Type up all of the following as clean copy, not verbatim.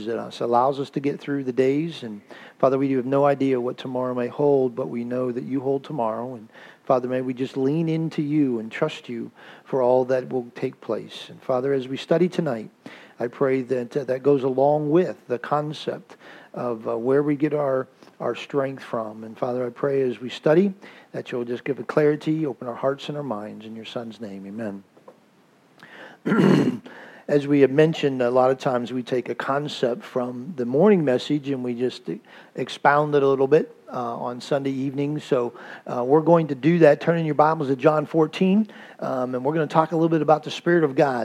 in us, allows us to get through the days. And Father, we have no idea what tomorrow may hold, but we know that you hold tomorrow. And Father, may we just lean into you and trust you for all that will take place. And Father, as we study tonight, I pray that that goes along with the concept of where we get our strength from. And Father, I pray as we study that you'll just give it clarity, open our hearts and our minds. In your Son's name, amen. As we have mentioned, a lot of times we take a concept from the morning message and we just expound it a little bit on Sunday evenings. So we're going to do that. Turn in your Bibles to John 14, and we're going to talk a little bit about the Spirit of God.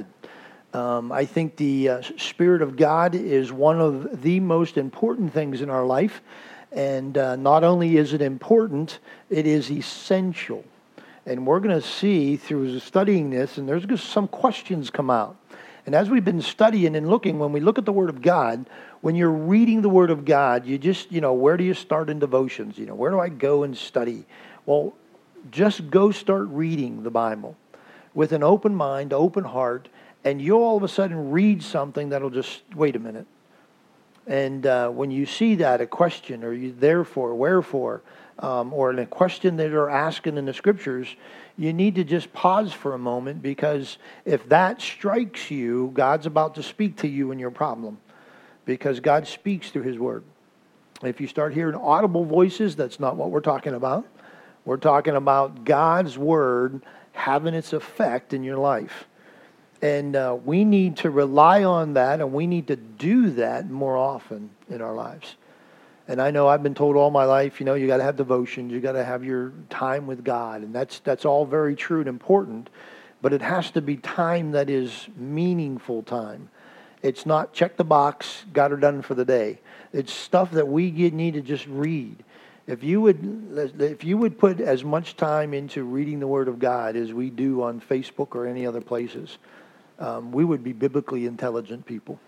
I think the Spirit of God is one of the most important things in our life. And not only is it important, it is essential. And we're going to see through studying this, and there's just some questions come out. And as we've been studying and looking, when we look at the Word of God, when you're reading the Word of God, you just, where do you start in devotions? Where do I go and study? Well, just go start reading the Bible with an open mind, open heart, and you'll all of a sudden read something that'll just, wait a minute. And when you see that, a question, or you therefore, wherefore, or a question that are asking in the Scriptures, you need to just pause for a moment, because if that strikes you, God's about to speak to you in your problem, because God speaks through His Word. If you start hearing audible voices, that's not what we're talking about. We're talking about God's Word having its effect in your life. And we need to rely on that, and we need to do that more often in our lives. And I know I've been told all my life, you got to have devotions, you got to have your time with God, and that's all very true and important, but it has to be time that is meaningful time. It's not check the box, got her done for the day. It's stuff that we need to just read. If you would put as much time into reading the Word of God as we do on Facebook or any other places, we would be biblically intelligent people.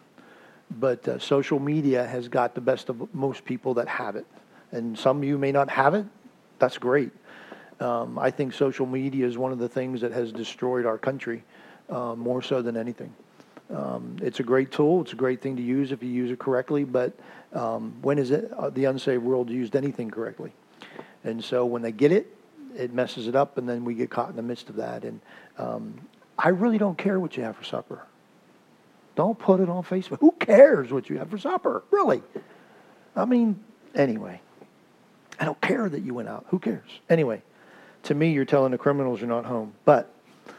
But social media has got the best of most people that have it. And some of you may not have it. That's great. I think social media is one of the things that has destroyed our country more so than anything. It's a great tool. It's a great thing to use if you use it correctly. But when is it the unsaved world used anything correctly? And so when they get it, it messes it up, and then we get caught in the midst of that. And I really don't care what you have for supper. Don't put it on Facebook. Who cares what you have for supper? Really? Anyway. I don't care that you went out. Who cares? Anyway, to me, you're telling the criminals you're not home. But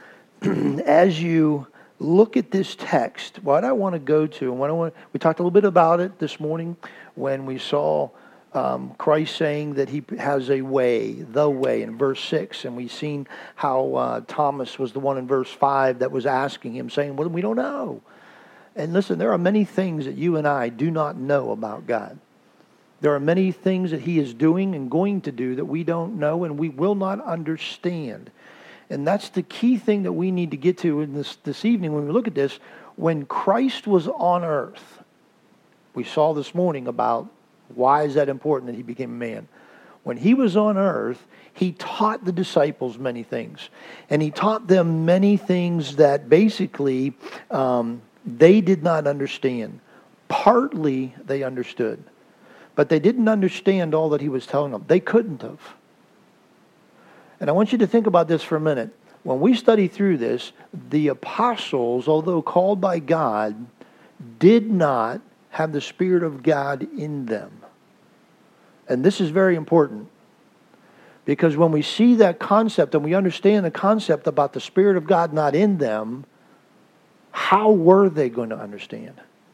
as you look at this text, what I want to go to, and we talked a little bit about it this morning when we saw Christ saying that He has a way, the way, in verse 6. And we've seen how Thomas was the one in verse 5 that was asking Him, saying, well, we don't know. And listen, there are many things that you and I do not know about God. There are many things that He is doing and going to do that we don't know and we will not understand. And that's the key thing that we need to get to in this evening when we look at this. When Christ was on earth, we saw this morning about why is that important that He became a man. When He was on earth, He taught the disciples many things. And He taught them many things that basically they did not understand. Partly they understood. But they didn't understand all that He was telling them. They couldn't have. And I want you to think about this for a minute. When we study through this, the apostles, although called by God, did not have the Spirit of God in them. And this is very important. Because when we see that concept and we understand the concept about the Spirit of God not in them, how were they going to understand?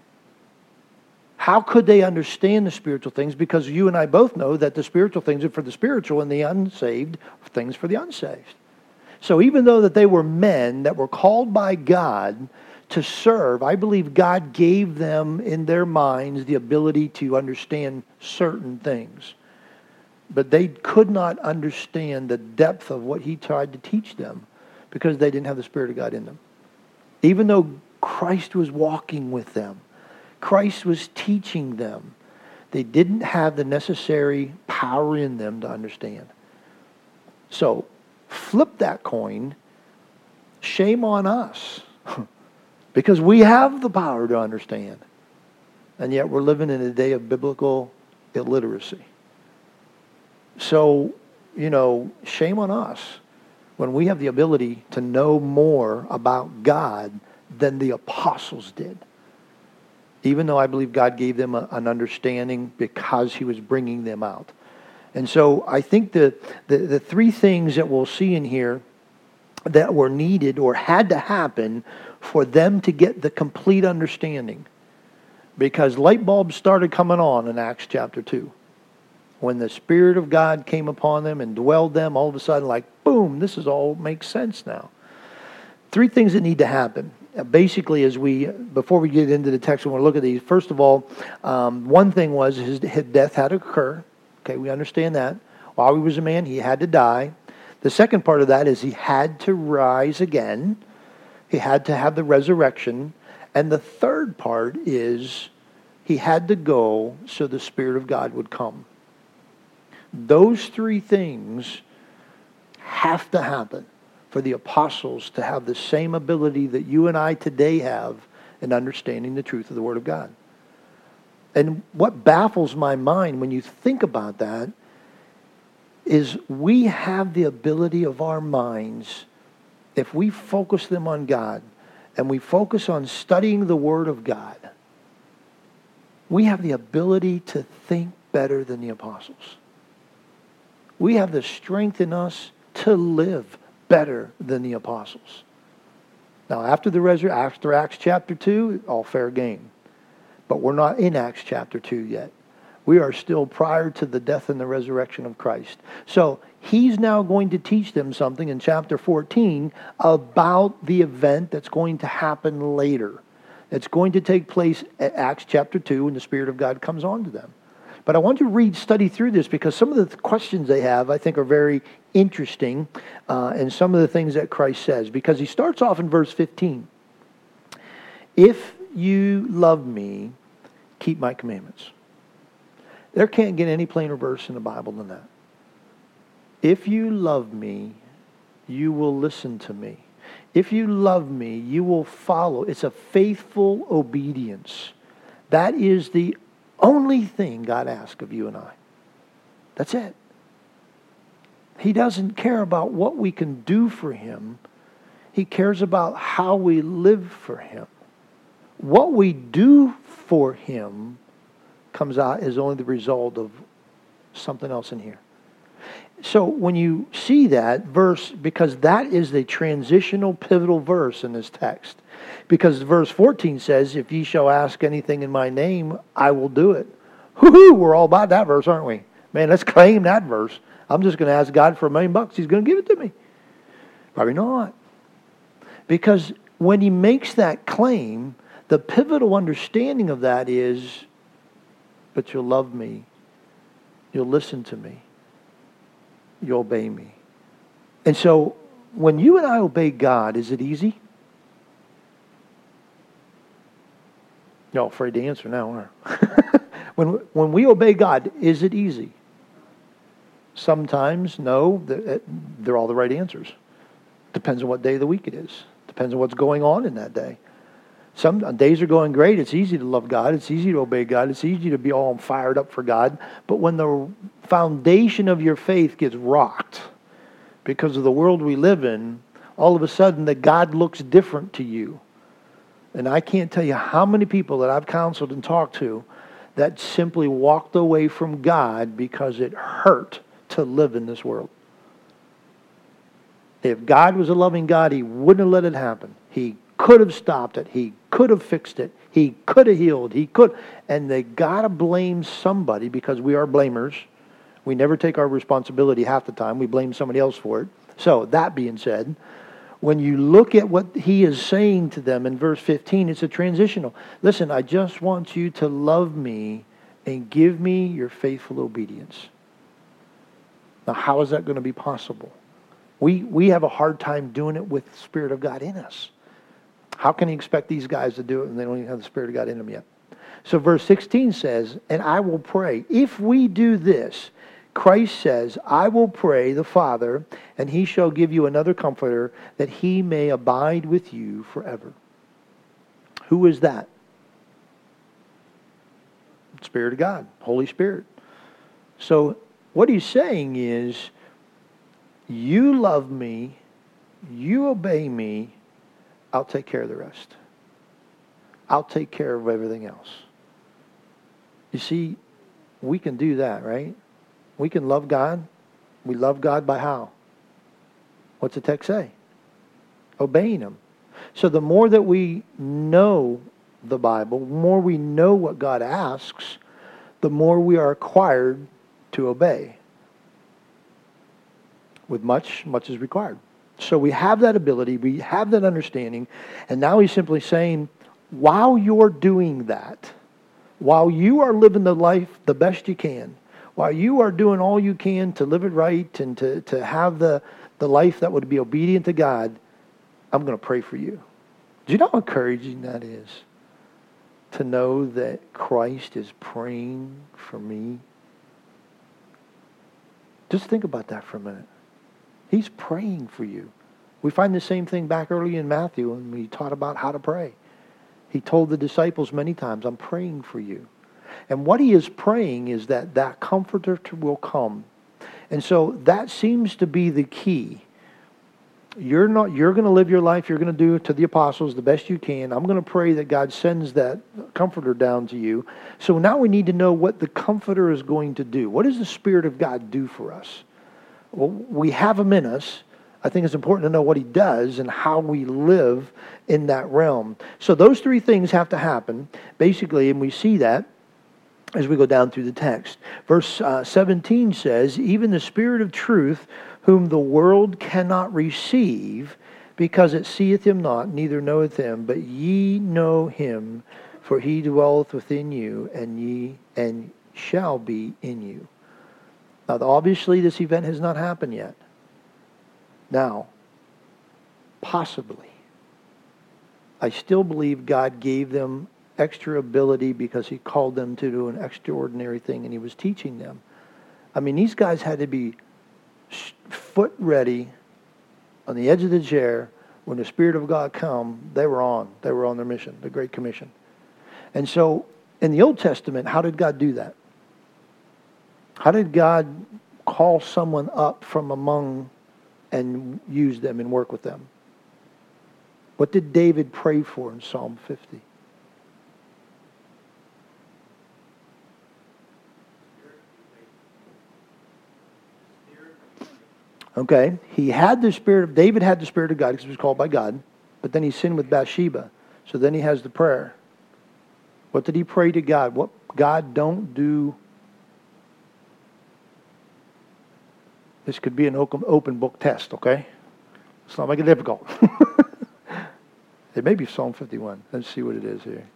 How could they understand the spiritual things? Because you and I both know that the spiritual things are for the spiritual and the unsaved things for the unsaved. So even though that they were men that were called by God to serve, I believe God gave them in their minds the ability to understand certain things. But they could not understand the depth of what He tried to teach them because they didn't have the Spirit of God in them. Even though Christ was walking with them, Christ was teaching them, they didn't have the necessary power in them to understand. So, flip that coin. Shame on us. Because we have the power to understand. And yet we're living in a day of biblical illiteracy. So, shame on us when we have the ability to know more about God than the apostles did. Even though I believe God gave them an understanding because he was bringing them out. And so I think the three things that we'll see in here that were needed or had to happen for them to get the complete understanding. Because light bulbs started coming on in Acts chapter 2. When the Spirit of God came upon them and dwelled them, all of a sudden, like, boom, this is all makes sense now. Three things that need to happen. Basically, before we get into the text, we want to look at these. First of all, one thing was his death had to occur. Okay, we understand that. While he was a man, he had to die. The second part of that is he had to rise again. He had to have the resurrection. And the third part is he had to go so the Spirit of God would come. Those three things have to happen for the apostles to have the same ability that you and I today have in understanding the truth of the Word of God. And what baffles my mind when you think about that is we have the ability of our minds, if we focus them on God and we focus on studying the Word of God, we have the ability to think better than the apostles. We have the strength in us to live better than the apostles. Now, after Acts chapter 2, all fair game. But we're not in Acts chapter 2 yet. We are still prior to the death and the resurrection of Christ. So he's now going to teach them something in chapter 14 about the event that's going to happen later. It's going to take place at Acts chapter 2 when the Spirit of God comes on to them. But I want to study through this because some of the questions they have, I think, are very interesting, and some of the things that Christ says. Because he starts off in verse 15. If you love me, keep my commandments. There can't get any plainer verse in the Bible than that. If you love me, you will listen to me. If you love me, you will follow. It's a faithful obedience. That is the only thing God asks of you and I. That's it. He doesn't care about what we can do for him. He cares about how we live for him. What we do for him comes out as only the result of something else in here. So when you see that verse, because that is the transitional pivotal verse in this text. Because verse 14 says, if ye shall ask anything in my name, I will do it. Whoo-hoo, we're all about that verse, aren't we? Man, let's claim that verse. I'm just going to ask God for $1 million. He's going to give it to me. Probably not. Because when he makes that claim, the pivotal understanding of that is, but you'll love me. You'll listen to me. You'll obey me. And so, when you and I obey God, is it easy? You're afraid to answer now, aren't you? When we obey God, is it easy? Sometimes, no. They're all the right answers. Depends on what day of the week it is. Depends on what's going on in that day. Some days are going great. It's easy to love God. It's easy to obey God. It's easy to be all fired up for God. But when the foundation of your faith gets rocked because of the world we live in, all of a sudden that God looks different to you. And I can't tell you how many people that I've counseled and talked to that simply walked away from God because it hurt to live in this world. If God was a loving God, he wouldn't have let it happen. He could have stopped it. He could have fixed it. He could have healed. He could. And they got to blame somebody because we are blamers. We never take our responsibility half the time. We blame somebody else for it. So that being said, when you look at what he is saying to them in verse 15, it's a transitional. Listen, I just want you to love me and give me your faithful obedience. Now, how is that going to be possible? We have a hard time doing it with the Spirit of God in us. How can he expect these guys to do it when they don't even have the Spirit of God in them yet? So verse 16 says, and I will pray. If we do this, Christ says, I will pray the Father, and he shall give you another comforter, that he may abide with you forever. Who is that? Spirit of God, Holy Spirit. So what he's saying is, you love me, you obey me, I'll take care of the rest. I'll take care of everything else. You see, we can do that, right? We can love God. We love God by how? What's the text say? Obeying Him. So the more that we know the Bible, the more we know what God asks, the more we are required to obey. With much is required. So we have that ability, we have that understanding, and now he's simply saying, while you're doing that, while you are living the life the best you can, while you are doing all you can to live it right and to have the life that would be obedient to God, I'm going to pray for you. Do you know how encouraging that is? To know that Christ is praying for me. Just think about that for a minute. He's praying for you. We find the same thing back early in Matthew when we taught about how to pray. He told the disciples many times, I'm praying for you. And what he is praying is that Comforter will come. And so that seems to be the key. You're going to live your life, you're going to do to the apostles the best you can. I'm going to pray that God sends that Comforter down to you. So now we need to know what the Comforter is going to do. What does the Spirit of God do for us? Well, we have him in us. I think it's important to know what he does and how we live in that realm. So those three things have to happen, basically, and we see that as we go down through the text. Verse 17 says, even the Spirit of truth, whom the world cannot receive, because it seeth him not, neither knoweth him, but ye know him, for he dwelleth within you, and shall be in you. Now, obviously, this event has not happened yet. Now, possibly, I still believe God gave them extra ability because he called them to do an extraordinary thing and he was teaching them. I mean, these guys had to be foot ready on the edge of the chair when the Spirit of God come. They were on their mission, the Great Commission. And so, in the Old Testament, how did God do that? How did God call someone up from among and use them and work with them? What did David pray for in Psalm 50? Okay, David had the Spirit of God because he was called by God, but then he sinned with Bathsheba. So then he has the prayer. What did he pray to God? What God don't do? This could be an open book test, okay? Let's not make it difficult. It may be Psalm 51. Let's see what it is here.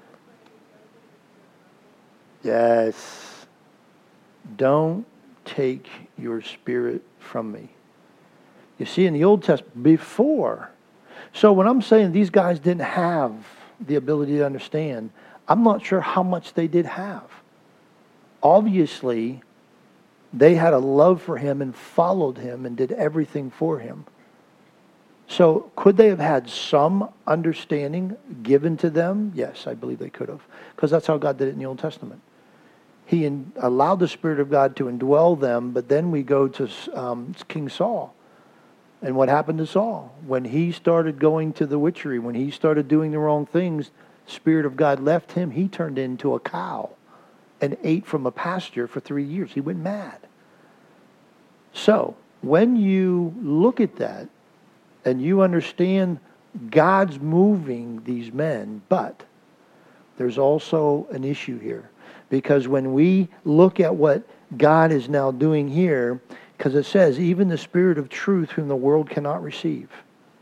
Yes. Don't take your Spirit from me. You see, in the Old Testament, before. So when I'm saying these guys didn't have the ability to understand, I'm not sure how much they did have. Obviously, they had a love for him and followed him and did everything for him. So could they have had some understanding given to them? Yes, I believe they could have. Because that's how God did it in the Old Testament. He allowed the Spirit of God to indwell them, but then we go to King Saul. And what happened to Saul? When he started going to the witchery, when he started doing the wrong things, the Spirit of God left him. He turned into a cow and ate from a pasture for 3 years. He went mad. So, when you look at that and you understand God's moving these men, but there's also an issue here. Because when we look at what God is now doing here, because it says, even the Spirit of truth whom the world cannot receive.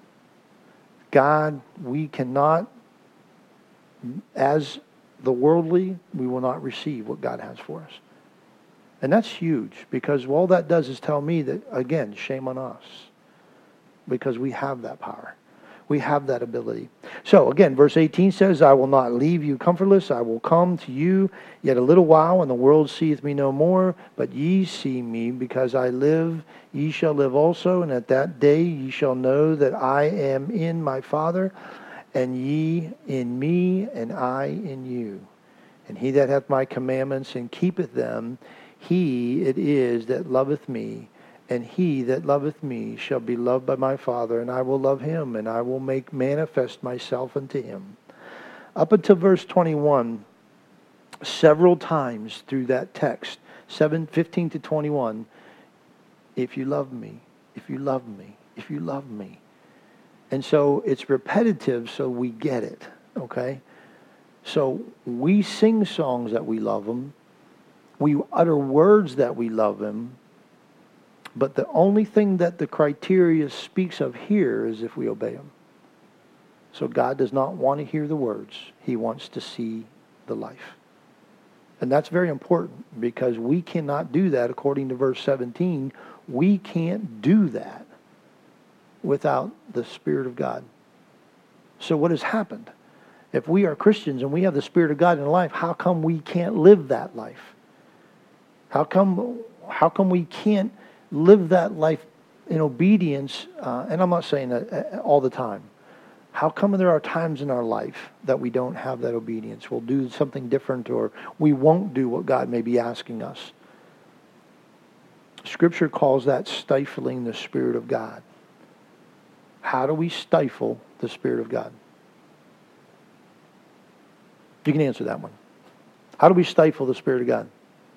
God, we cannot, as the worldly, we will not receive what God has for us. And that's huge, because all that does is tell me that, again, shame on us. Because we have that power. We have that ability. So, again, verse 18 says, I will not leave you comfortless. I will come to you yet a little while, and the world seeth me no more. But ye see me, because I live, ye shall live also. And at that day ye shall know that I am in my Father, and ye in me, and I in you. And he that hath my commandments and keepeth them, he it is that loveth me. And he that loveth me shall be loved by my Father, and I will love him, and I will make manifest myself unto him. Up until verse 21, several times through that text, 7:15 to 21, if you love me, if you love me, if you love me. And so it's repetitive so we get it, okay? So we sing songs that we love him. We utter words that we love him. But the only thing that the criteria speaks of here is if we obey him. So God does not want to hear the words. He wants to see the life. And that's very important because we cannot do that according to verse 17. We can't do that without the Spirit of God. So what has happened? If we are Christians and we have the Spirit of God in life, how come we can't live that life? How come we can't live that life in obedience? And I'm not saying that all the time. How come there are times in our life that we don't have that obedience? We'll do something different, or we won't do what God may be asking us. Scripture calls that stifling the Spirit of God. How do we stifle the Spirit of God? You can answer that one. How do we stifle the Spirit of God?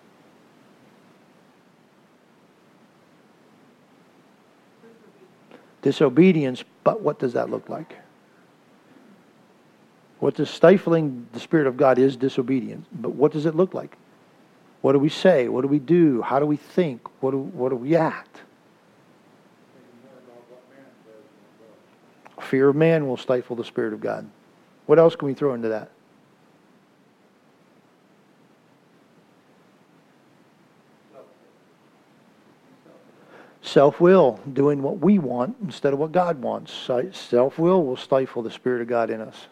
Disobedience, but what does that look like? What does stifling the Spirit of God is disobedience, but what does it look like? What do we say? What do we do? How do we think? What do we act? Fear of man will stifle the Spirit of God. What else can we throw into that? Self-will, doing what we want instead of what God wants. Self-will will stifle the Spirit of God in us.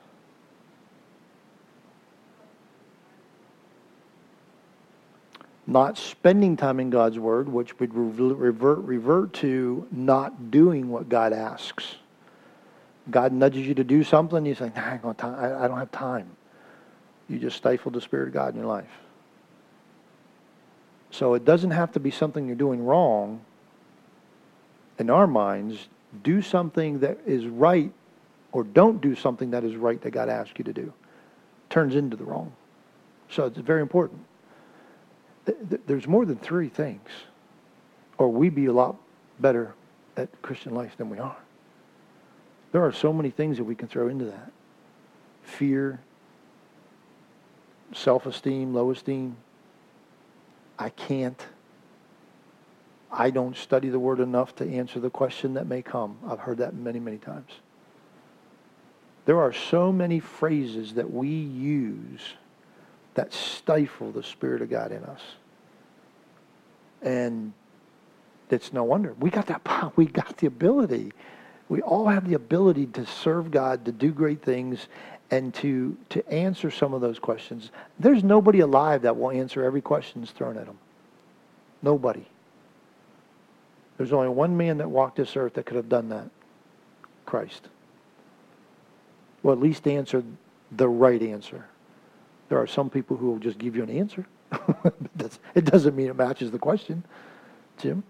Not spending time in God's Word, which would revert to not doing what God asks. God nudges you to do something, you say, I don't have time. You just stifled the Spirit of God in your life. So it doesn't have to be something you're doing wrong. In our minds, do something that is right, or don't do something that is right that God asks you to do. Turns into the wrong. So it's very important. There's more than three things, or we'd be a lot better at Christian life than we are. There are so many things that we can throw into that. Fear, self-esteem, low esteem. I can't. I don't study the Word enough to answer the question that may come. I've heard that many, many times. There are so many phrases that we use that stifle the Spirit of God in us. And it's no wonder. We got that power. We got the ability. We all have the ability to serve God, to do great things, and to answer some of those questions. There's nobody alive that will answer every question that's thrown at them. Nobody. There's only one man that walked this earth that could have done that. Christ. Well, at least answer the right answer. There are some people who will just give you an answer. It doesn't mean it matches the question. Jim?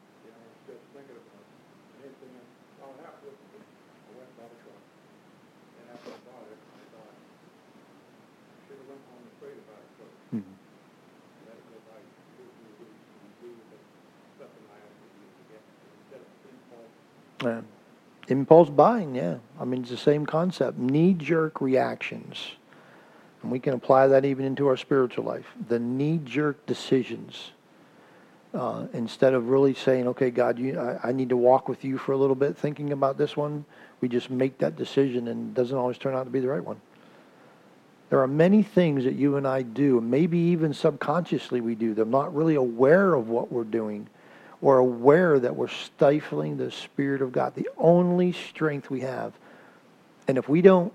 Impulse buying, yeah. I mean, it's the same concept. Knee-jerk reactions. And we can apply that even into our spiritual life. The knee-jerk decisions. Instead of really saying, okay, God, I need to walk with you for a little bit, thinking about this one, we just make that decision, and it doesn't always turn out to be the right one. There are many things that you and I do, maybe even subconsciously we do them, not really aware of what we're doing, or aware that we're stifling the Spirit of God, the only strength we have. And if we don't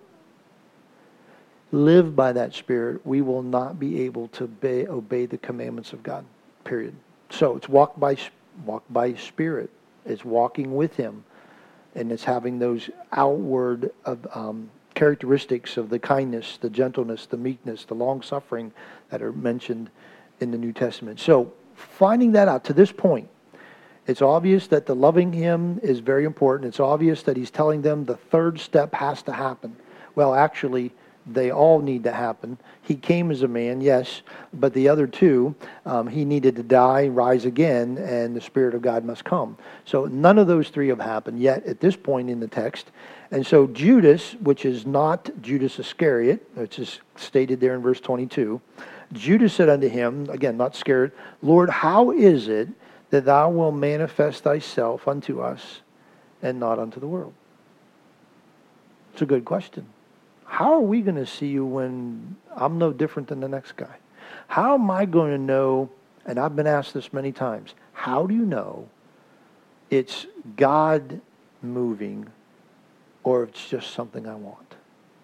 live by that Spirit, we will not be able to obey the commandments of God, period. So it's walk by Spirit. It's walking with Him. And it's having those outward characteristics of the kindness, the gentleness, the meekness, the long-suffering that are mentioned in the New Testament. So finding that out to this point, it's obvious that the loving him is very important. It's obvious that he's telling them the third step has to happen. Well, actually, they all need to happen. He came as a man, yes, but the other two, he needed to die, rise again, and the Spirit of God must come. So none of those three have happened yet at this point in the text. And so Judas, which is not Judas Iscariot, which is stated there in verse 22, Judas said unto him, again, not scared, Lord, how is it that thou wilt manifest thyself unto us and not unto the world? It's a good question. How are we going to see you when I'm no different than the next guy? How am I going to know, and I've been asked this many times, how do you know it's God moving or it's just something I want?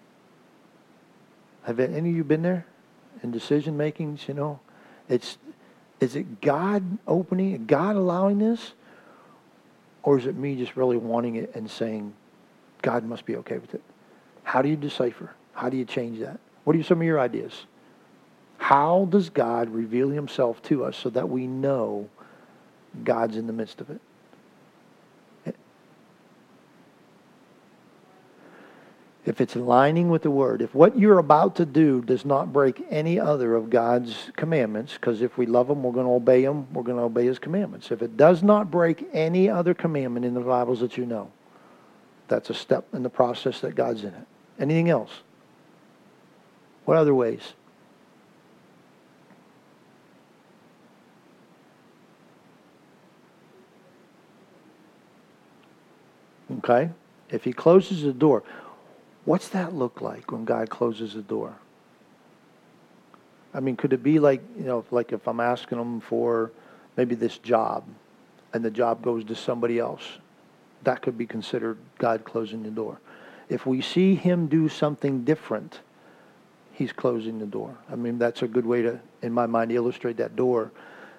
Have any of you been there in decision makings? You know, is it God opening, God allowing this? Or is it me just really wanting it and saying, God must be okay with it? How do you decipher? How do you change that? What are some of your ideas? How does God reveal himself to us so that we know God's in the midst of it? If it's aligning with the Word, if what you're about to do does not break any other of God's commandments, because if we love him, we're going to obey him, we're going to obey his commandments. If it does not break any other commandment in the Bibles that you know, that's a step in the process that God's in it. Anything else? What other ways? Okay? If he closes the door, what's that look like when God closes the door? I mean, could it be like, you know, like if I'm asking him for maybe this job and the job goes to somebody else? That could be considered God closing the door. If we see him do something different, he's closing the door. I mean, that's a good way to, in my mind, illustrate that door.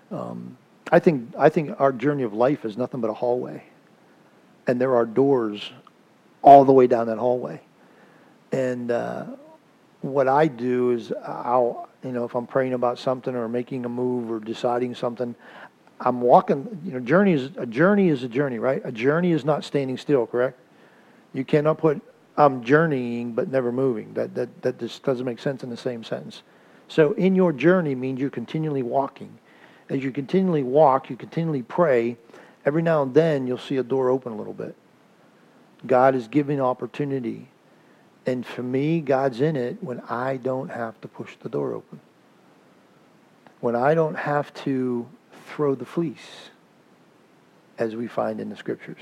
I think our journey of life is nothing but a hallway. And there are doors all the way down that hallway. And what I do is I'll, you know, if I'm praying about something or making a move or deciding something, I'm walking, you know, a journey is a journey, right? A journey is not standing still, correct? You cannot put, I'm journeying but never moving. That just doesn't make sense in the same sentence. So in your journey means you're continually walking. As you continually walk, you continually pray. Every now and then you'll see a door open a little bit. God is giving opportunity. And for me, God's in it when I don't have to push the door open. When I don't have to throw the fleece, as we find in the scriptures.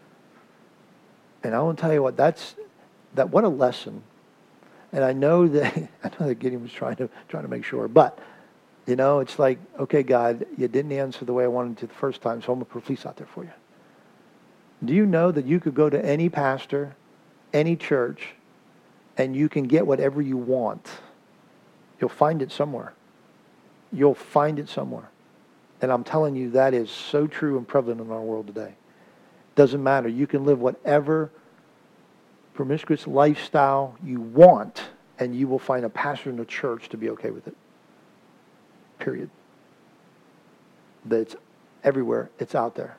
And I want to tell you what, what a lesson. And I know that Gideon was trying to make sure, but you know, it's like, okay, God, you didn't answer the way I wanted to the first time, so I'm gonna put a fleece out there for you. Do you know that you could go to any pastor, any church, and you can get whatever you want? You'll find it somewhere. You'll find it somewhere. And I'm telling you, that is so true and prevalent in our world today. Doesn't matter. You can live whatever promiscuous lifestyle you want, and you will find a pastor in the church to be okay with it. Period. That's everywhere. It's out there.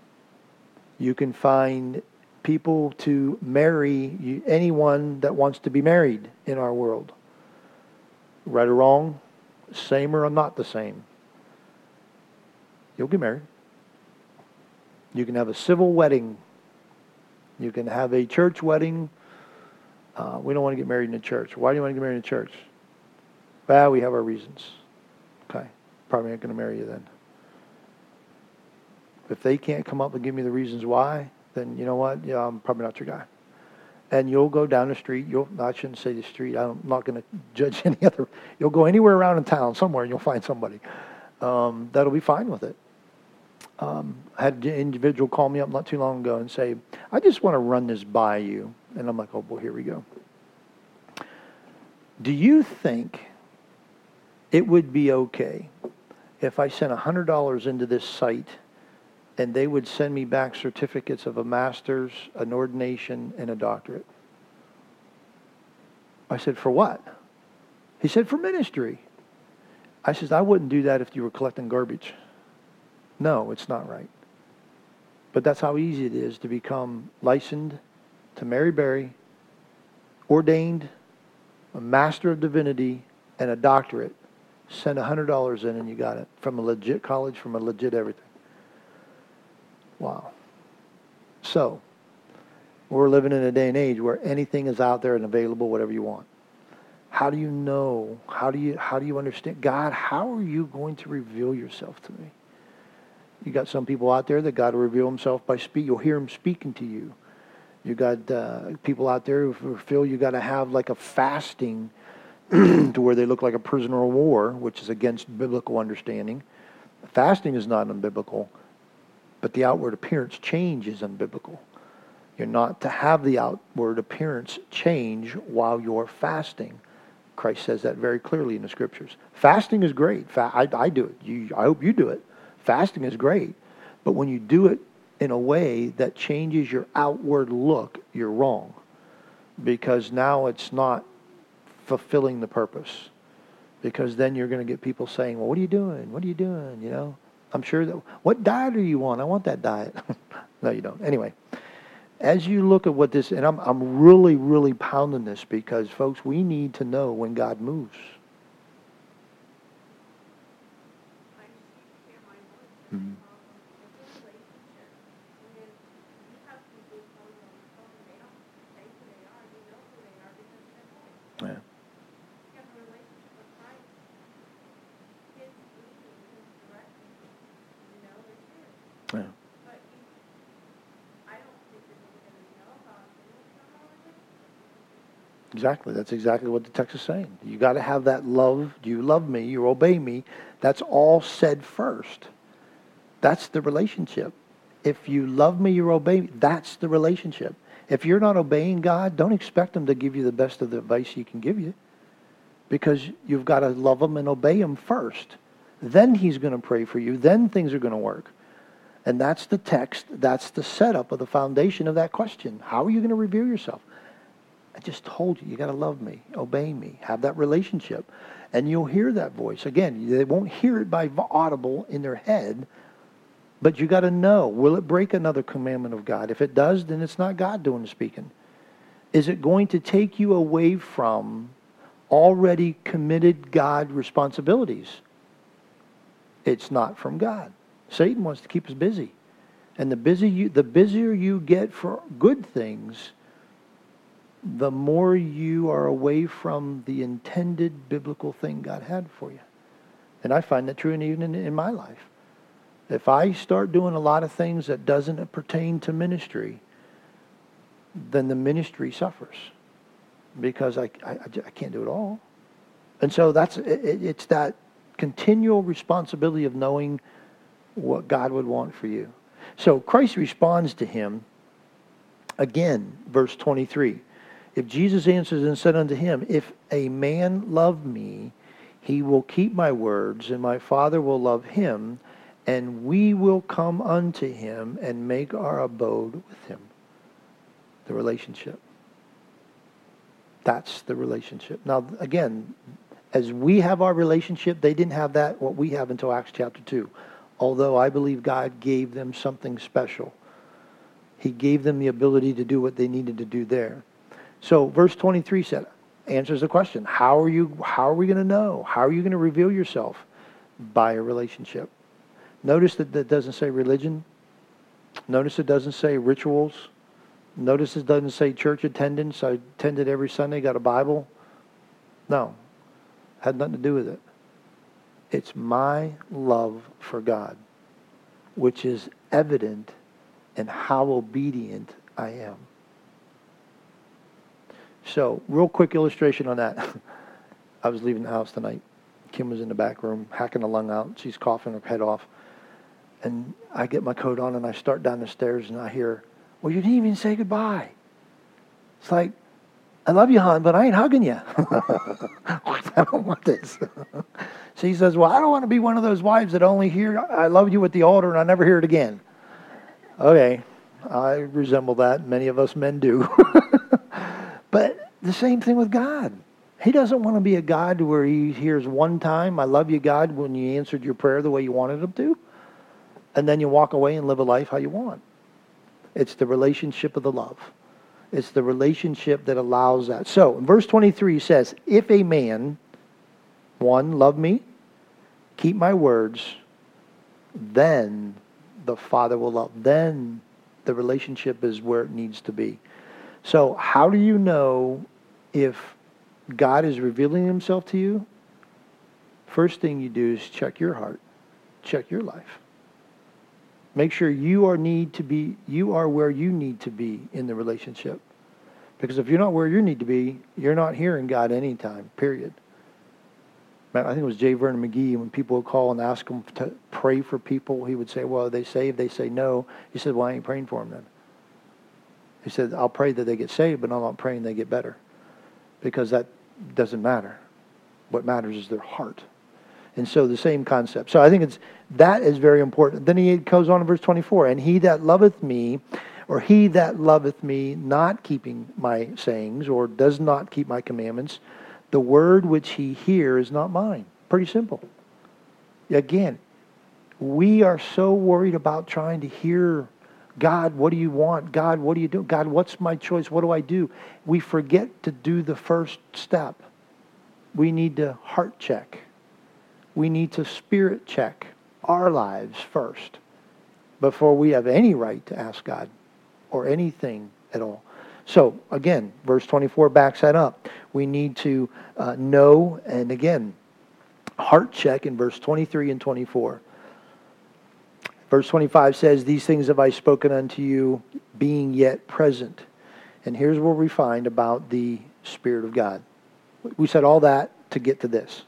You can find people to marry anyone that wants to be married in our world. Right or wrong, same or not the same. You'll get married. You can have a civil wedding. You can have a church wedding. We don't want to get married in a church. Why do you want to get married in a church? Well, we have our reasons. Okay. Probably not going to marry you then. If they can't come up and give me the reasons why, then you know what? Yeah, I'm probably not your guy. And you'll go down the street. I shouldn't say the street. I'm not going to judge any other. You'll go anywhere around in town, somewhere, and you'll find somebody that'll be fine with it. I had an individual call me up not too long ago and say, I just want to run this by you. And I'm like, oh, boy, here we go. Do you think it would be okay if I sent $100 into this site and they would send me back certificates of a master's, an ordination, and a doctorate? I said, for what? He said, for ministry. I said, I wouldn't do that if you were collecting garbage. No, it's not right. But that's how easy it is to become licensed to Mary Berry, ordained, a master of divinity, and a doctorate. Send $100 in and you got it. From a legit college, from a legit everything. Wow. So, we're living in a day and age where anything is out there and available, whatever you want. How do you know? How do you understand? God, how are you going to reveal yourself to me? You got some people out there that God will reveal himself by speak. You'll hear him speaking to you. You got people out there who feel you got to have like a fasting to where they look like a prisoner of war, which is against biblical understanding. Fasting is not unbiblical, but the outward appearance change is unbiblical. You're not to have the outward appearance change while you're fasting. Christ says that very clearly in the Scriptures. Fasting is great. I do it. I hope you do it. Fasting is great. But when you do it in a way that changes your outward look, you're wrong. Because now it's not fulfilling the purpose. Because then you're going to get people saying, well, what are you doing? What are you doing? You know, I'm sure that, what diet are you on? I want that diet. No, you don't. Anyway, as you look at what this, and I'm really, really pounding this because, folks, we need to know when God moves. Mm-hmm. Yeah. Yeah. Exactly. That's exactly what the text is saying. You got to have that love. Do you love me? You obey me. That's all said first. That's the relationship. If you love me, you obey me. That's the relationship. If you're not obeying God, don't expect him to give you the best of the advice he can give you. Because you've got to love him and obey him first. Then he's going to pray for you. Then things are going to work. And that's the text. That's the setup of the foundation of that question. How are you going to reveal yourself? I just told you, you got to love me, obey me, have that relationship. And you'll hear that voice. Again, they won't hear it by audible in their head, but you got to know, will it break another commandment of God? If it does, then it's not God doing the speaking. Is it going to take you away from already committed God responsibilities? It's not from God. Satan wants to keep us busy. And the busier you get for good things, the more you are away from the intended biblical thing God had for you. And I find that true even in my life. If I start doing a lot of things that doesn't pertain to ministry, then the ministry suffers. Because I can't do it all. And so it's that continual responsibility of knowing what God would want for you. So Christ responds to him, again, verse 23. If Jesus answers and said unto him, if a man love me, he will keep my words, and my Father will love him, and we will come unto him and make our abode with him. The relationship. That's the relationship. Now, again, as we have our relationship, they didn't have that, what we have, until Acts chapter 2. Although I believe God gave them something special. He gave them the ability to do what they needed to do there. So verse 23 answers the question. How are we going to know? How are you going to reveal yourself? By a relationship. Notice that doesn't say religion. Notice it doesn't say rituals. Notice it doesn't say church attendance. I attended every Sunday, got a Bible. No. Had nothing to do with it. It's my love for God, which is evident in how obedient I am. So, real quick illustration on that. I was leaving the house tonight. Kim was in the back room, hacking a lung out. She's coughing her head off. And I get my coat on and I start down the stairs and I hear, well, you didn't even say goodbye. It's like, I love you, hon, but I ain't hugging you. I don't want this. She says, well, I don't want to be one of those wives that only hear I love you at the altar and I never hear it again. Okay, I resemble that. Many of us men do. But The same thing with God. He doesn't want to be a God where he hears one time, I love you, God, when you answered your prayer the way you wanted him to, and then you walk away and live a life how you want. It's the relationship of the love. It's the relationship that allows that. So, in verse 23 says, if a man, one, love me, keep my words, then the Father will love. Then the relationship is where it needs to be. So, how do you know if God is revealing himself to you? First thing you do is check your heart. Check your life. Make sure you are where you need to be in the relationship. Because if you're not where you need to be, you're not hearing God anytime, period. I think it was J. Vernon McGee, when people would call and ask him to pray for people, he would say, well, are they saved? They say no. He said, well, I ain't praying for them then. He said, I'll pray that they get saved, but I'm not praying they get better. Because that doesn't matter. What matters is their heart. And so the same concept. So I think that is very important. Then he goes on in verse 24, and he that loveth me not keeping my sayings, or does not keep my commandments, the word which he hears is not mine. Pretty simple. Again, we are so worried about trying to hear, God, what do you want? God, what do you do? God, what's my choice? What do I do? We forget to do the first step. We need to heart check. We need to spirit check our lives first before we have any right to ask God or anything at all. So, again, verse 24 backs that up. We need to know, and again, heart check in verse 23 and 24. Verse 25 says, these things have I spoken unto you, being yet present. And here's where we find about the Spirit of God. We said all that to get to this.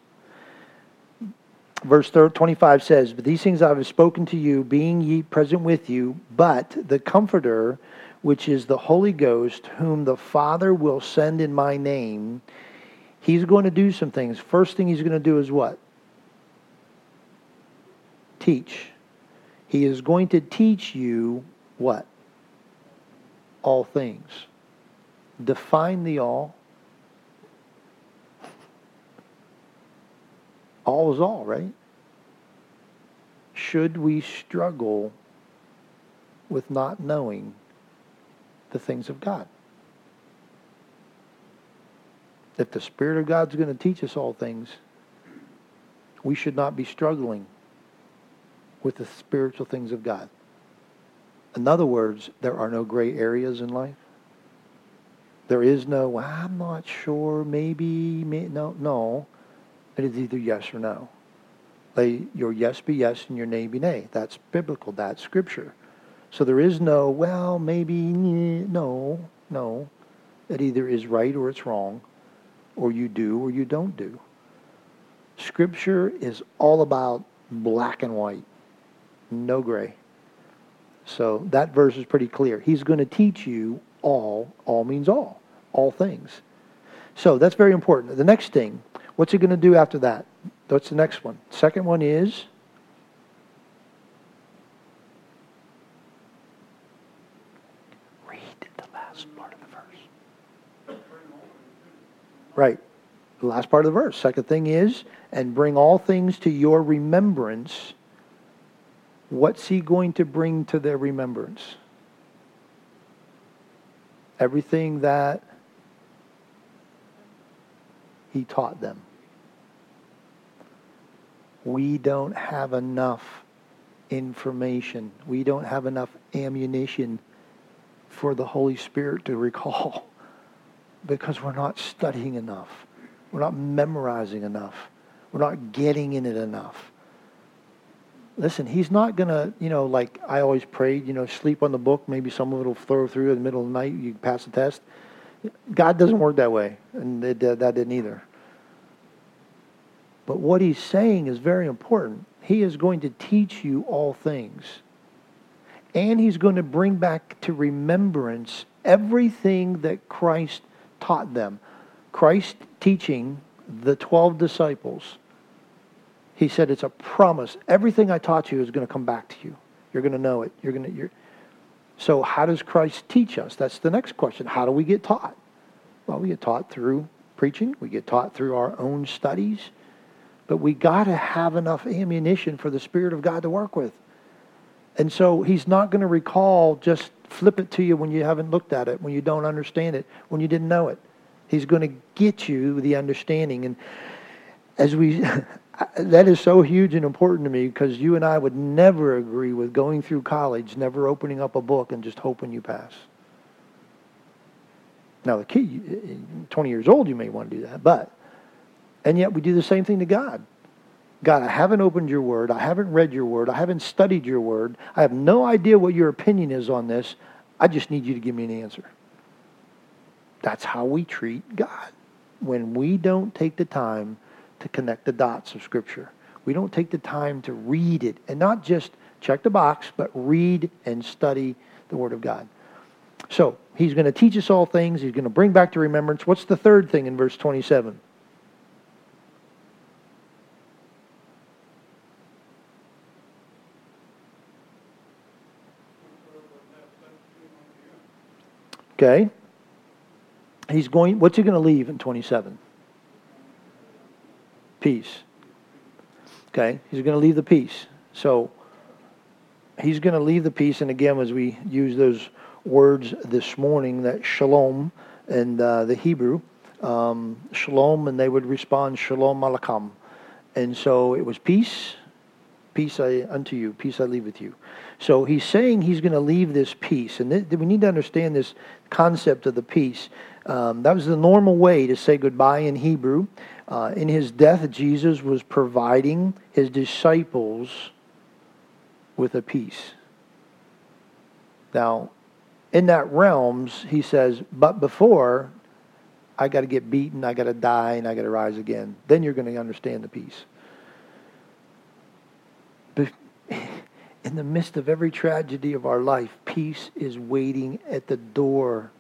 Verse 25 says, but these things I have spoken to you, being ye present with you, but the Comforter, which is the Holy Ghost, whom the Father will send in my name, he's going to do some things. First thing he's going to do is what? Teach. He is going to teach you what? All things. Define the all. All is all, right? Should we struggle with not knowing the things of God? If the Spirit of God's going to teach us all things, we should not be struggling with the spiritual things of God. In other words, there are no gray areas in life. There is no, well, I'm not sure, maybe, no. It is either yes or no. Let your yes be yes and your nay be nay. That's biblical. That's Scripture. So there is no, well, maybe, no. It either is right or it's wrong, or you do or you don't do. Scripture is all about black and white. No gray. So that verse is pretty clear. He's going to teach you all means all things. So that's very important. The next thing, what's he going to do after that? What's the next one? Second one is read the last part of the verse. Right. The last part of the verse. Second thing is, and bring all things to your remembrance. What's he going to bring to their remembrance? Everything that he taught them. We don't have enough information. We don't have enough ammunition for the Holy Spirit to recall because we're not studying enough. We're not memorizing enough. We're not getting in it enough. Listen, he's not going to, like I always prayed, sleep on the book. Maybe some of it will throw through in the middle of the night. You pass the test. God doesn't work that way. And that didn't either. But what he's saying is very important. He is going to teach you all things. And he's going to bring back to remembrance everything that Christ taught them. Christ teaching the 12 disciples. He said, it's a promise. Everything I taught you is going to come back to you. You're going to know it. So how does Christ teach us? That's the next question. How do we get taught? Well, we get taught through preaching. We get taught through our own studies. But we got to have enough ammunition for the Spirit of God to work with. And so he's not going to recall, just flip it to you when you haven't looked at it, when you don't understand it, when you didn't know it. He's going to get you the understanding. And as we, that is so huge and important to me, because you and I would never agree with going through college, never opening up a book and just hoping you pass. Now, the kid, 20 years old, you may want to do that, and yet we do the same thing to God. God, I haven't opened your word. I haven't read your word. I haven't studied your word. I have no idea what your opinion is on this. I just need you to give me an answer. That's how we treat God. When we don't take the time to connect the dots of Scripture. We don't take the time to read it and not just check the box, but read and study the Word of God. So, he's going to teach us all things. He's going to bring back to remembrance. What's the third thing in verse 27? Okay. What's he going to leave in 27? Peace. Okay. He's going to leave the peace. So, he's going to leave the peace. And again, as we use those words this morning, that shalom and the Hebrew, shalom, and they would respond shalom alaikum. And so it was peace, peace unto you, peace I leave with you. So he's saying he's going to leave this peace. And we need to understand this concept of the peace. That was the normal way to say goodbye in Hebrew. In his death, Jesus was providing his disciples with a peace. Now, in that realms, he says, but before, I got to get beaten, I got to die, and I got to rise again. Then you're going to understand the peace. But in the midst of every tragedy of our life, peace is waiting at the door.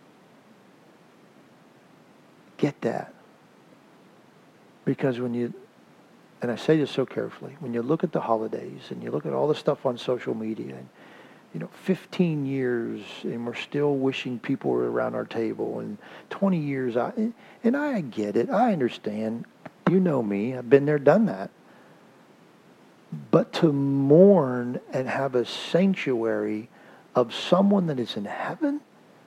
Get that. Because and I say this so carefully, when you look at the holidays and you look at all the stuff on social media, and 15 years and we're still wishing people were around our table, and 20 years, and I get it, I understand. You know me, I've been there, done that. But to mourn and have a sanctuary of someone that is in heaven,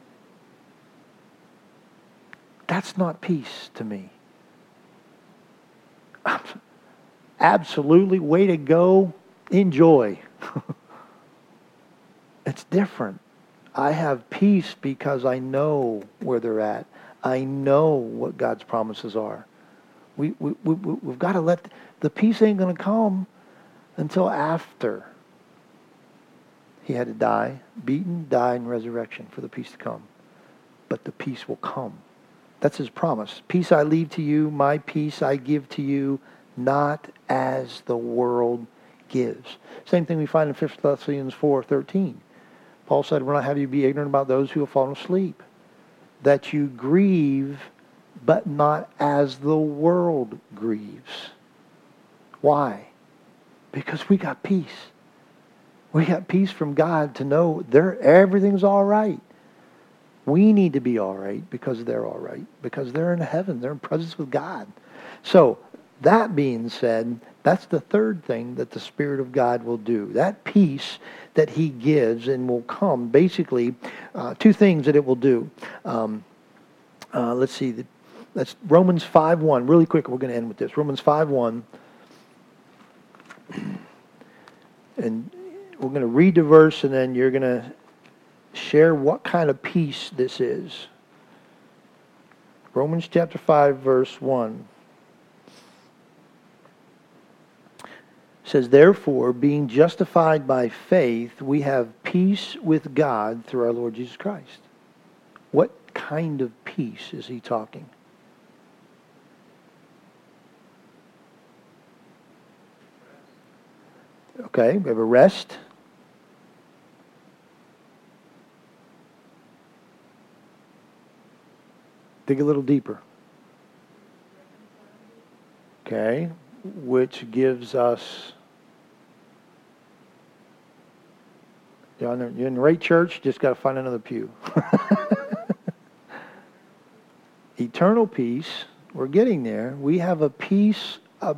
that's not peace to me. Absolutely, way to go, enjoy. It's different. I have peace because I know where they're at. I know what God's promises are. We've got to let the peace ain't going to come until after he had to die, beaten, die, and resurrection for the peace to come. But the peace will come. That's his promise. Peace I leave to you, my peace I give to you, not as the world gives. Same thing we find in 1 Thessalonians 4:13. Paul said, "Will not have you be ignorant about those who have fallen asleep, that you grieve, but not as the world grieves." Why? Because we got peace. We got peace from God to know everything's all right. We need to be all right because they're all right. Because they're in heaven. They're in presence with God. So, that being said, that's the third thing that the Spirit of God will do. That peace that he gives and will come. Basically, two things that it will do. Let's see. That's Romans 5:1. Really quick, we're going to end with this. Romans 5:1. And we're going to read the verse, and then you're going to share what kind of peace this is. Romans chapter 5, verse 1. Says, "Therefore, being justified by faith, we have peace with God through our Lord Jesus Christ." What kind of peace is he talking? Okay, we have a rest. Dig a little deeper. Okay, which gives us, you're in the right church, just got to find another pew. eternal peace, we're getting there. We have a peace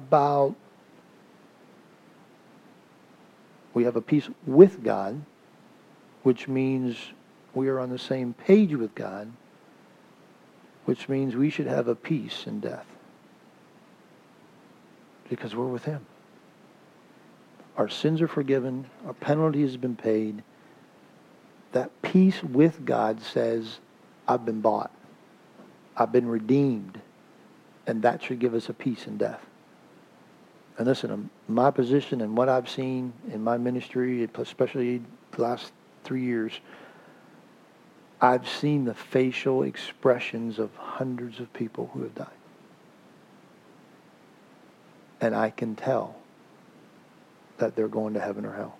with God, which means we are on the same page with God, which means we should have a peace in death because we're with Him. Our sins are forgiven. Our penalty has been paid. That peace with God says, I've been bought. I've been redeemed. And that should give us a peace in death. And listen, in my position and what I've seen in my ministry, especially the last 3 years, I've seen the facial expressions of hundreds of people who have died. And I can tell that they're going to heaven or hell.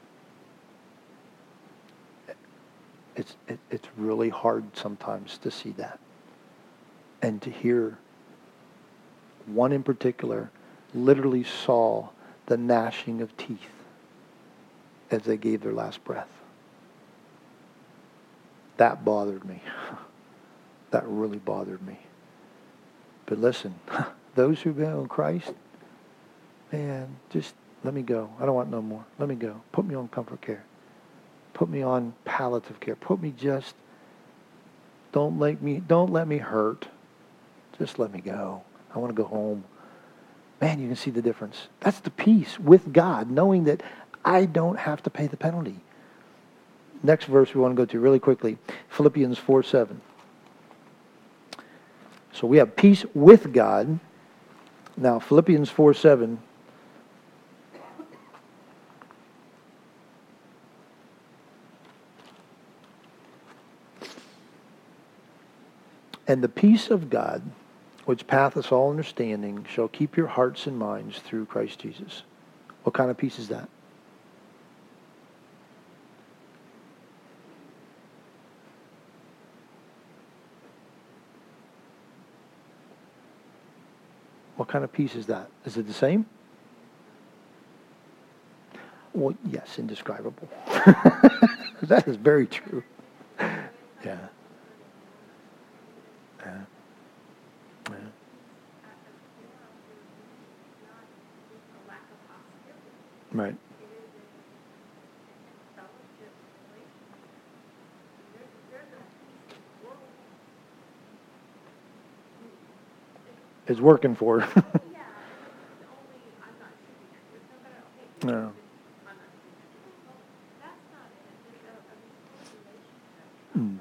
It's really hard sometimes to see that. And to hear one in particular literally saw the gnashing of teeth as they gave their last breath. That bothered me. That really bothered me. But listen, those who go in Christ, man, just let me go. I don't want no more. Let me go. Put me on comfort care. Put me on palliative care. Don't let me hurt. Just let me go. I want to go home. Man, you can see the difference. That's the peace with God, knowing that I don't have to pay the penalty. Next verse we want to go to really quickly. Philippians 4:7. So we have peace with God. Now, Philippians 4:7. And the peace of God, which passeth all understanding, shall keep your hearts and minds through Christ Jesus. What kind of peace is that? What kind of peace is that? Is it the same? Well, yes, indescribable. That is very true. Yeah. Yeah. Yeah. Right. It's working for her. No. Mm.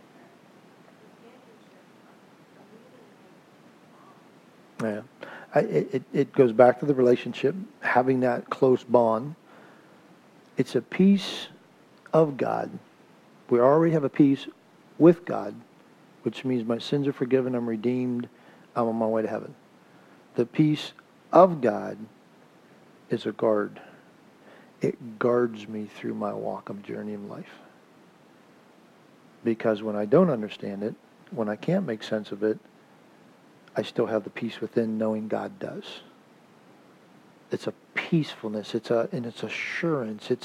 Yeah. It goes back to the relationship, having that close bond. It's a peace of God. We already have a peace with God, which means my sins are forgiven, I'm redeemed, I'm on my way to heaven. The peace of God is a guard. It guards me through my walk of journey of life. Because when I don't understand it, when I can't make sense of it, I still have the peace within knowing God does. It's a peacefulness, it's assurance, it's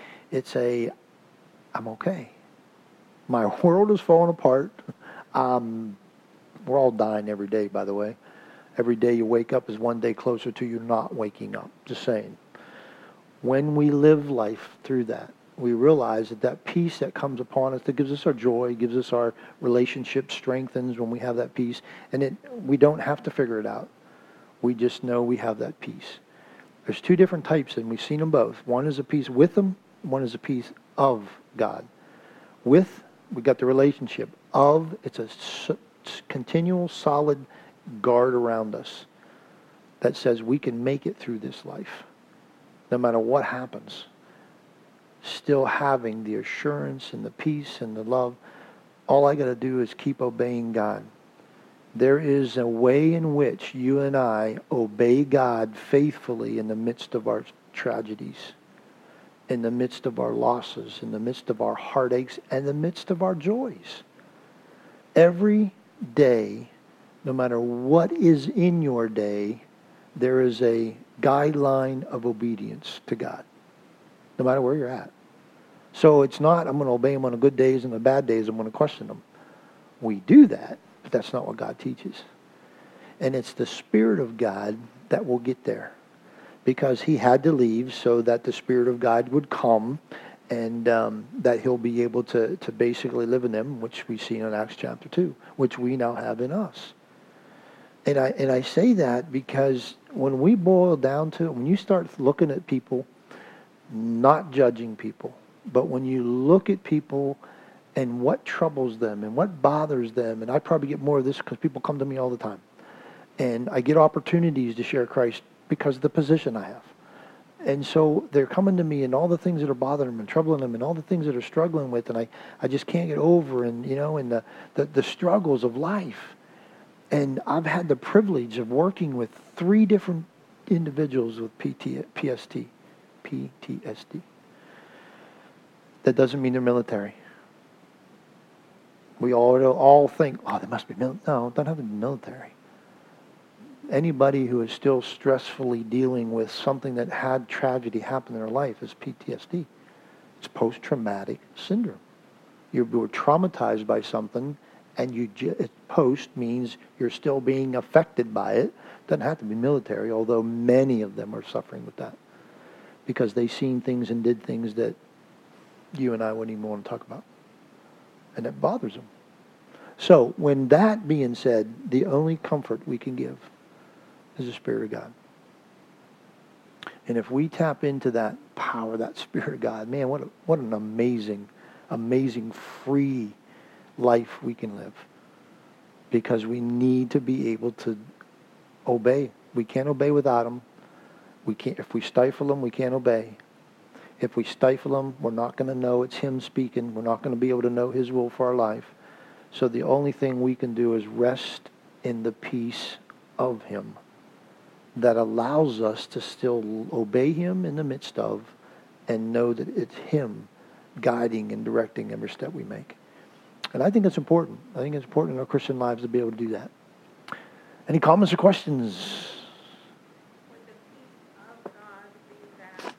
a I'm okay. My world is falling apart. We're all dying every day, by the way. Every day you wake up is one day closer to you not waking up. Just saying. When we live life through that, we realize that peace that comes upon us, that gives us our joy, gives us our relationship, strengthens when we have that peace. And we don't have to figure it out. We just know we have that peace. There's two different types, and we've seen them both. One is a peace with Him. One is a peace of God. With, we got the relationship. Of, it's a continual, solid guard around us that says we can make it through this life, no matter what happens. Still having the assurance and the peace and the love. All I got to do is keep obeying God. There is a way in which you and I obey God faithfully in the midst of our tragedies, in the midst of our losses, in the midst of our heartaches, and in the midst of our joys. Every day, no matter what is in your day, there is a guideline of obedience to God, no matter where you're at. So it's not, I'm going to obey Him on the good days and the bad days, I'm going to question Him. We do that But that's not what God teaches. And it's the Spirit of God that will get there. Because he had to leave so that the Spirit of God would come and that he'll be able to basically live in them, which we see in Acts chapter 2, which we now have in us. And I say that because when we boil down to it, when you start looking at people, not judging people, but when you look at people and what troubles them and what bothers them, and I probably get more of this because people come to me all the time, and I get opportunities to share Christ because of the position I have. And so they're coming to me and all the things that are bothering them and troubling them and all the things that are struggling with, and I just can't get over, and and the struggles of life. And I've had the privilege of working with 3 different individuals with PTSD. That doesn't mean they're military. We all think, oh, they must be military. No, don't have to be military. Anybody who is still stressfully dealing with something that had tragedy happen in their life is PTSD. It's post-traumatic syndrome. You were traumatized by something, and post means you're still being affected by it. Doesn't have to be military, although many of them are suffering with that because they've seen things and did things that you and I wouldn't even want to talk about, and it bothers them. So when that being said, the only comfort we can give is the Spirit of God. And if we tap into that power, that Spirit of God, man, what an amazing, amazing free life we can live. Because we need to be able to obey. We can't obey without Him. We can't. If we stifle Him, we can't obey. If we stifle Him, we're not going to know it's Him speaking. We're not going to be able to know His will for our life. So the only thing we can do is rest in the peace of Him that allows us to still obey Him in the midst of and know that it's Him guiding and directing every step we make. And I think it's important. I think it's important in our Christian lives to be able to do that. Any comments or questions? Would the peace of God be that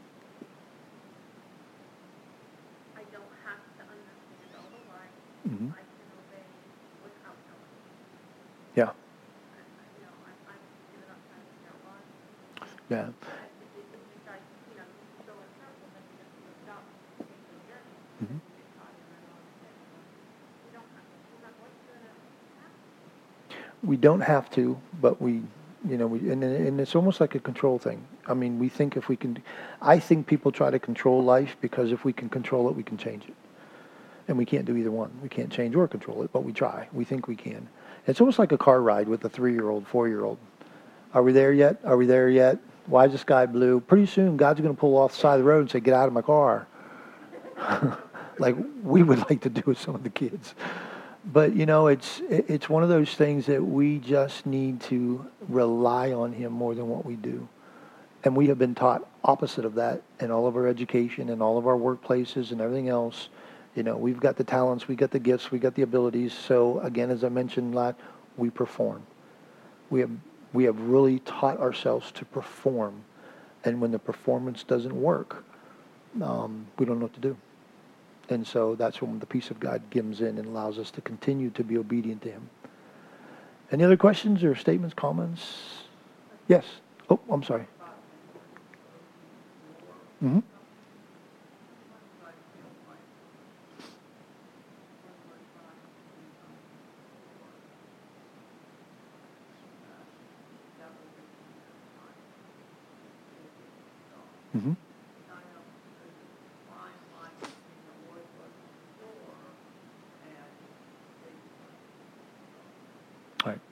I don't have to understand all the why? Mm-hmm. I can obey without knowing. Yeah. I'm giving up trying to figure out why. Yeah. If I, go in circles, then you just stop into the journey. Mm-hmm. You get caught in that all day. You don't have to. You're not going to happen. We don't have to, but and it's almost like a control thing. I mean, we think if we can, I think people try to control life because if we can control it, we can change it. And we can't do either one. We can't change or control it, but we try. We think we can. It's almost like a car ride with a 3-year-old, 4-year-old. Are we there yet? Are we there yet? Why is the sky blue? Pretty soon, God's going to pull off the side of the road and say, get out of my car. Like we would like to do with some of the kids. But, it's one of those things that we just need to rely on Him more than what we do. And we have been taught opposite of that in all of our education and all of our workplaces and everything else. We've got the talents, we've got the gifts, we've got the abilities. So, again, as I mentioned, we perform. We have really taught ourselves to perform. And when the performance doesn't work, we don't know what to do. And so that's when the peace of God comes in and allows us to continue to be obedient to Him. Any other questions or statements, comments? Yes. Oh, I'm sorry. Mm-hmm. Mm-hmm. All right.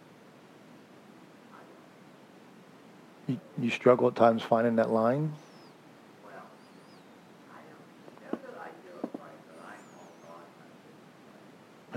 You struggle at times finding that line? Uh,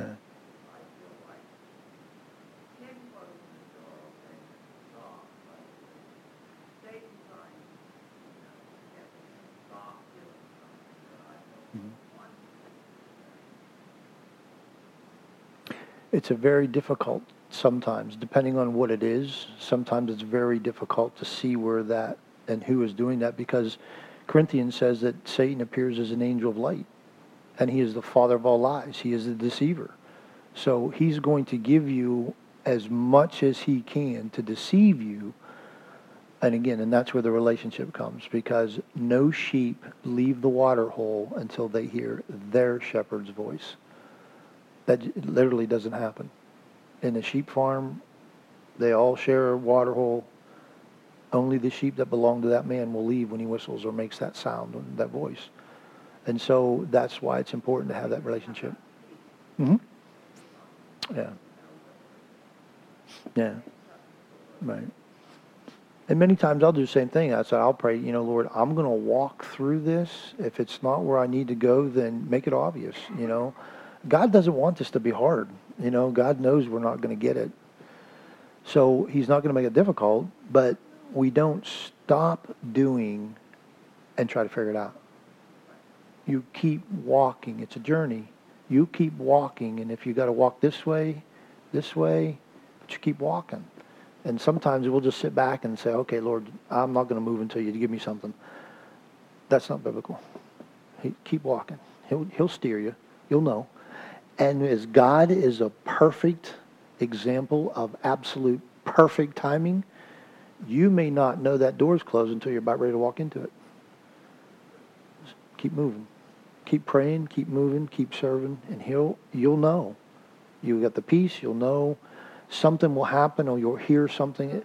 It's a very difficult sometimes, depending on what it is. Sometimes it's very difficult to see where that and who is doing that because Corinthians says that Satan appears as an angel of light and he is the father of all lies. He is the deceiver. So he's going to give you as much as he can to deceive you. And again, and that's where the relationship comes, because no sheep leave the water hole until they hear their shepherd's voice. That literally doesn't happen. In a sheep farm, they all share a water hole. Only the sheep that belong to that man will leave when he whistles or makes that sound, that voice. And so that's why it's important to have that relationship. Mm-hmm. Yeah. Yeah. Right. And many times I'll do the same thing. I'll pray, Lord, I'm going to walk through this. If it's not where I need to go, then make it obvious, God doesn't want this to be hard. God knows we're not going to get it. So he's not going to make it difficult, but we don't stop doing and try to figure it out. You keep walking. It's a journey. You keep walking, and if you got to walk this way, but you keep walking. And sometimes we'll just sit back and say, okay, Lord, I'm not going to move until you give me something. That's not biblical. Keep walking. He'll steer you. You'll know. And as God is a perfect example of absolute perfect timing, you may not know that door's closed until you're about ready to walk into it. Just keep moving. Keep praying, keep moving, keep serving, and you'll know. You got the peace, you'll know. Something will happen, or you'll hear something.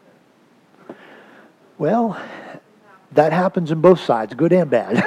Well, that happens on both sides, good and bad.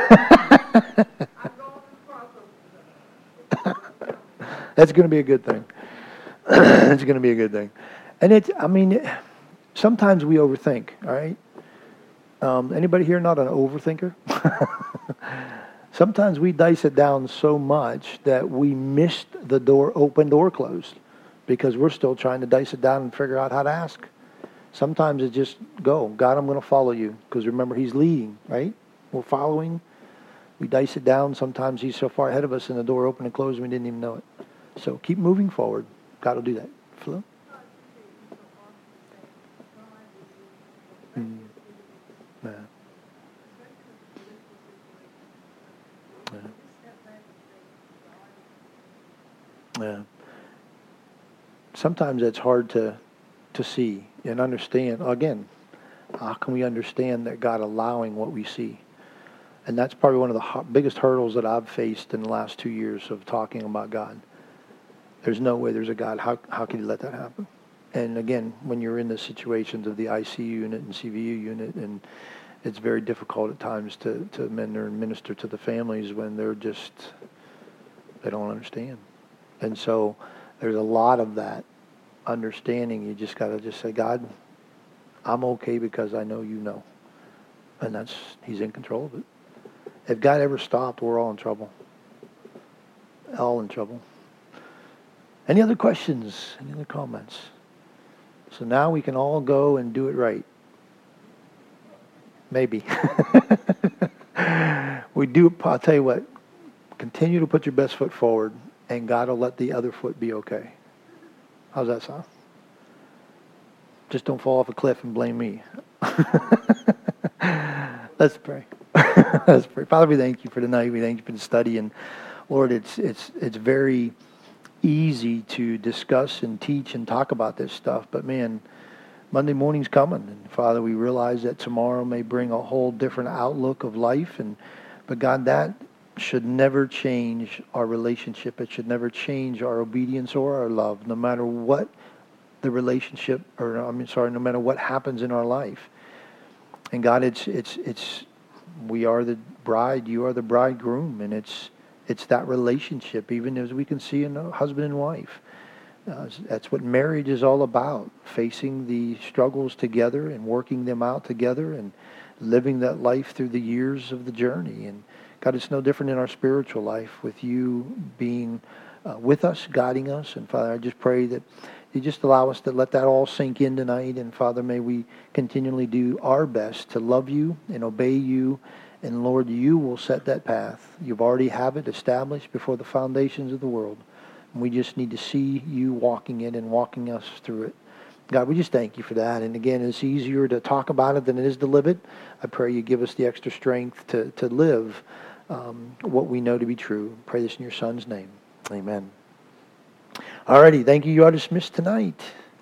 That's going to be a good thing. It's going to be a good thing. And sometimes we overthink, all right? Anybody here not an overthinker? Sometimes we dice it down so much that we missed the door open, door closed, because we're still trying to dice it down and figure out how to ask. Sometimes it's just go. God, I'm going to follow you, because remember, he's leading, right? We're following. We dice it down. Sometimes he's so far ahead of us and the door opened and closed and we didn't even know it. So keep moving forward. God will do that. Phil? Yeah. Yeah. Sometimes it's hard to see and understand. Again, how can we understand that God allowing what we see? And that's probably one of the biggest hurdles that I've faced in the last 2 years of talking about God. There's no way there's a God. How can you let that happen? And again, when you're in the situations of the ICU unit and CVU unit, and it's very difficult at times to minister to the families when they don't understand. And so there's a lot of that understanding. You just got to just say, God, I'm okay because I know you know. And he's in control of it. If God ever stopped, we're all in trouble. All in trouble. Any other questions? Any other comments? So now we can all go and do it right. Maybe. I'll tell you what, continue to put your best foot forward, and God will let the other foot be okay. How's that sound? Just don't fall off a cliff and blame me. Let's pray. Let's pray. Father, we thank you for tonight. We thank you for the study. And Lord, it's very easy to discuss and teach and talk about this stuff. But man, Monday morning's coming. And Father, we realize that tomorrow may bring a whole different outlook of life. But God, that should never change our relationship. It should never change our obedience or our love, no matter what the relationship, no matter what happens in our life. And God, we are the bride, you are the bridegroom, and it's that relationship, even as we can see in a husband and wife. That's what marriage is all about, facing the struggles together and working them out together and living that life through the years of the journey. And God, it's no different in our spiritual life, with you being with us, guiding us. And Father, I just pray that you just allow us to let that all sink in tonight. And Father, may we continually do our best to love you and obey you. And Lord, you will set that path. You've already have it established before the foundations of the world. And we just need to see you walking it and walking us through it. God, we just thank you for that. And again, it's easier to talk about it than it is to live it. I pray you give us the extra strength to live what we know to be true. Pray this in your Son's name. Amen. All righty, thank you. You are dismissed tonight.